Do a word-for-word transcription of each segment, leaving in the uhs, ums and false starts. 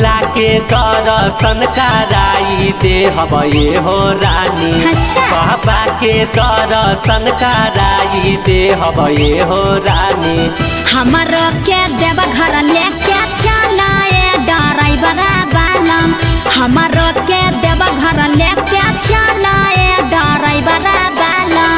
भोला के दर्शन कराई दे हबे हो रानी। अच्छा। बाबा के दर्शन कराई दे हबे हो रानी। हमारो के देव घर लेके चला ड्राइवर बालम। हमारो के देव घर लेके चला ड्राइवर बालम।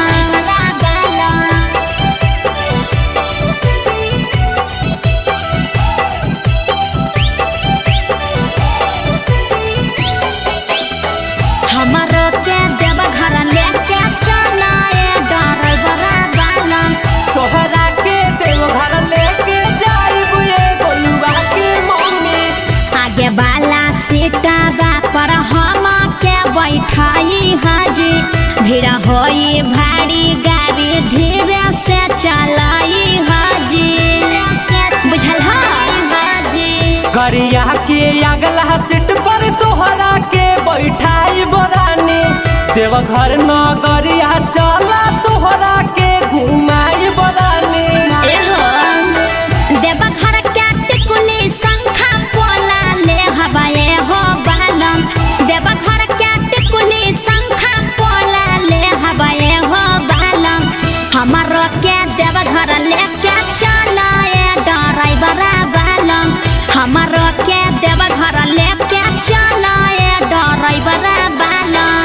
हमारो के देव घर लेके चला ड्राइवर बालम। तोहरा के देव घर लेके जाइबू ए गोलुआ के मम्मी। आगे वाला सीटा पर हम के बैठाई हाजी। भीड़ होई भारी गाड़ी धीरे से चलाई हाजी। बुझल हाजी। गरिया के अगला सीट पर तोहरा के बैठाई बोरानी। देव घर नगरिया चला तोहरा के घुमाई बोरानी। देव घर के टिकुली शंखा पोला ले हवाए हो बालम। देव घर के टिकुली शंखा पोला ले हवाए हो बालम। हमारो के देव घर लेके चला ड्राइवर बालम। हमारो के देव घर लेके चला ड्राइवर बालम।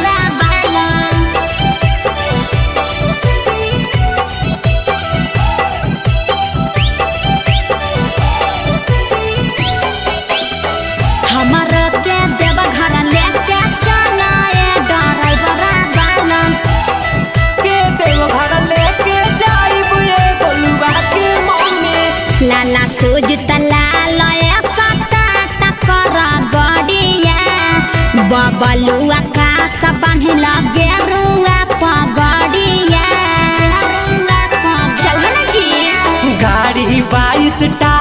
हमारो के देव घर लेके चला ड्राइवर बालम। के देव घर लेके जाइबू ए गोलुआ के मम्मी। लाला सूज तलाल सता टकर गड़िया। बबलुआ का सब बांधिल गेरुआ पगड़िया। चल ना जी। गाड़ी बाईस टा